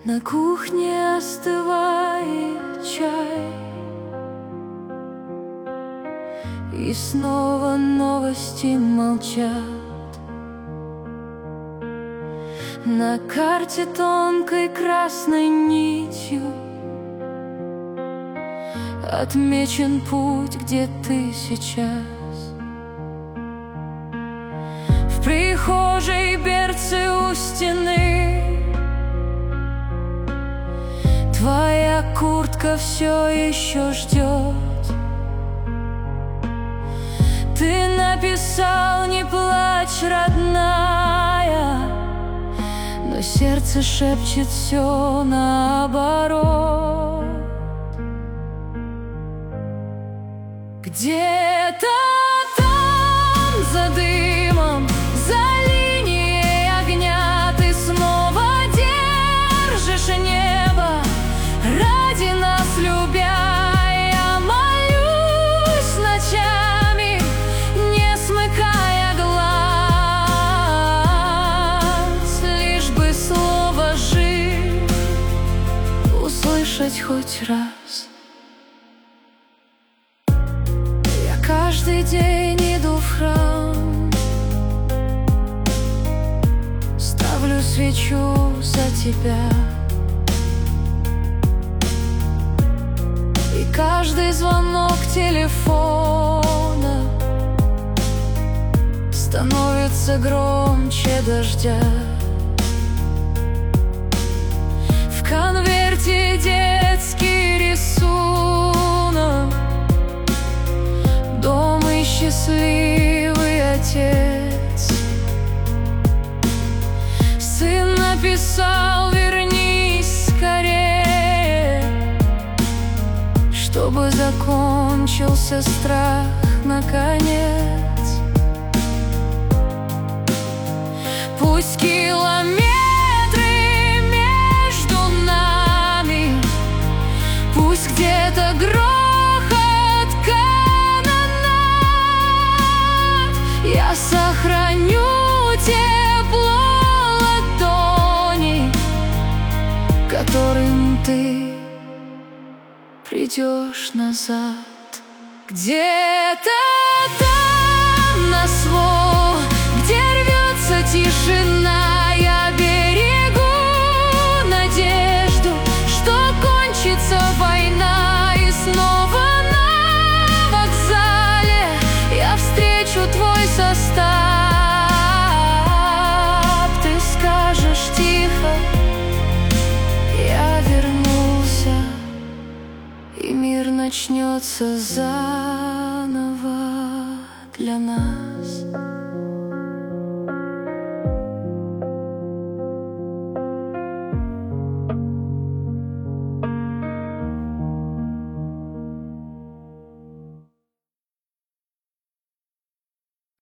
На кухне остывает чай, и снова новости молчат. На карте тонкой красной нитью отмечен путь, где ты сейчас. В прихожей берцы у стены, твоя куртка все еще ждет. Ты написал: не плачь, родная, но сердце шепчет все наоборот. Где-то там, за дымом, за линией огня, ты снова держишь небо, ради нас любя. Я молюсь ночами, не смыкая глаз, лишь бы слово «жив» услышать хоть раз. Каждый день иду в храм, ставлю свечу за тебя, и каждый звонок телефона становится громче дождя. В конверте детский рисунок, счастливый отец. Сын написал: вернись скорее, чтобы закончился страх наконец. Пусть километры между нами, пусть где-то я сохраню тепло ладоней, которым ты придешь назад. Где-то там на свой, где рвется тишина, я берегу надежду, что кончится война, и снова на вокзале я встречу твой состав. Ты скажешь тихо: я вернулся, и мир начнется заново для нас.